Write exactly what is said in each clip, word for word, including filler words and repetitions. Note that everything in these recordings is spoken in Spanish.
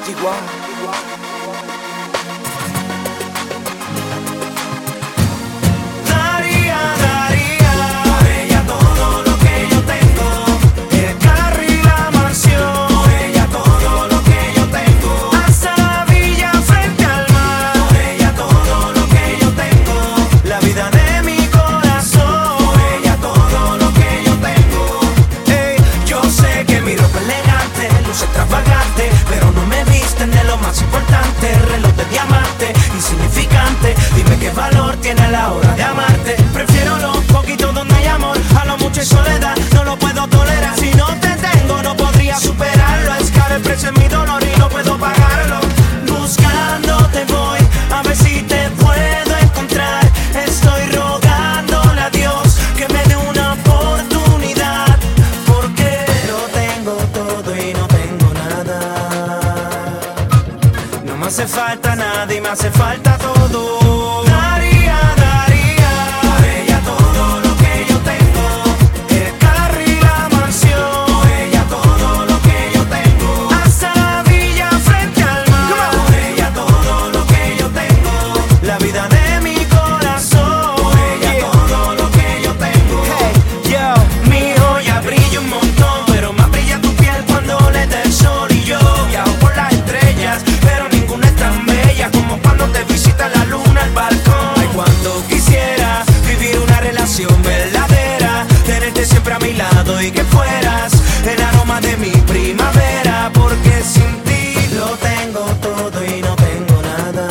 Daría, daría por ella todo lo que yo tengo, el carro y la mansión. Por ella todo lo que yo tengo, hasta la villa frente al mar. Por ella todo lo que yo tengo, la vida de mi corazón. Por ella todo lo que yo tengo. Hey, yo sé que mi ropa elegante, luce extravagante, pero no me visten de lo más importante. Reloj de diamante, insignificante. Dime qué valor tiene a la hora de amarte. Prefiero lo poquito donde hay amor a lo mucho y soledad. No lo puedo tolerar. Si no te tengo, no podría superarlo. Es caro el precio de mi dolor y no puedo pagarlo. Buscándote voy a ver si te puedo encontrar. Estoy rogándole a Dios que me dé una oportunidad, porque lo tengo todo y no tengo nada. No me hace falta nada y me hace falta todo. Daría, daría por ella todo lo que yo tengo, el carro y la mansión. Por ella todo lo que yo tengo, hasta la villa frente al mar. Por ella todo lo que yo tengo, la vida de mi corazón. Por ella todo lo que yo tengo. Hey, yo, mi joya brilla un montón, pero más brilla tu piel cuando le da el sol. Y yo viajo por las estrellas, pero ninguna es tan bella como cuando te visita la luna al balcón. Ay, cuando quisiera vivir una relación verdadera, tenerte siempre a mi lado y que fueras el aroma de mi primavera, porque sin ti lo tengo todo y no tengo nada.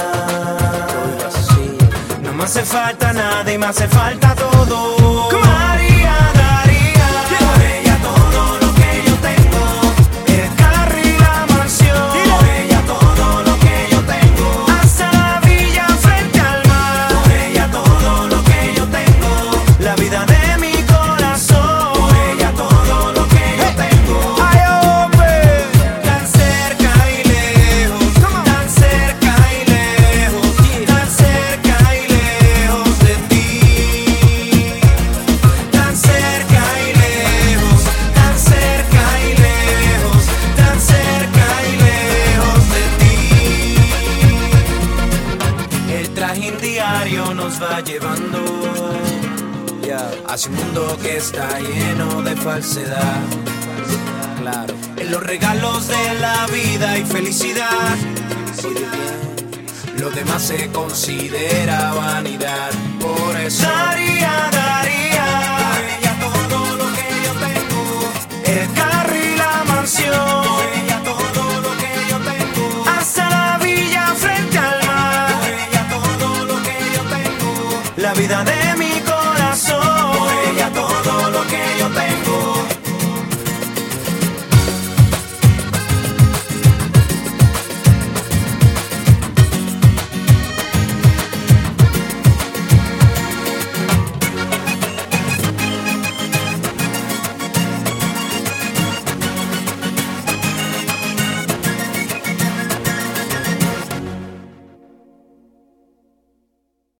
No me hace falta nada y me hace falta todo. Daría, daría por ella todo lo que yo tengo, el carro y la mansión. Por ella todo lo que yo tengo, hasta la villa frente al mar. Por ella todo lo que yo tengo, la vida de mi corazón. Por ella todo lo que yo tengo. Ay, hombre, tan cerca y lejos, tan cerca y lejos, tan cerca y lejos de ti. Tan cerca y lejos, tan cerca y lejos, tan cerca y lejos de ti. El trajín diario nos va llevando hacia un mundo que está lleno de falsedad. Claro, en los regalos de la vida y felicidad, lo demás se considera vanidad. Por eso daría,